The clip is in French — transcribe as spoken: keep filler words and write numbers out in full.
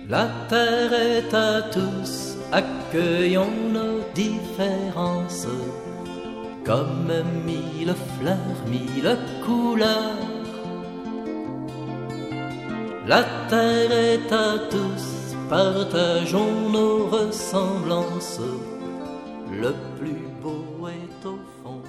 La terre est à tous, accueillons nos différences, comme mille fleurs, mille couleurs. La terre est à tous, partageons nos ressemblances, le plus beau est au fond.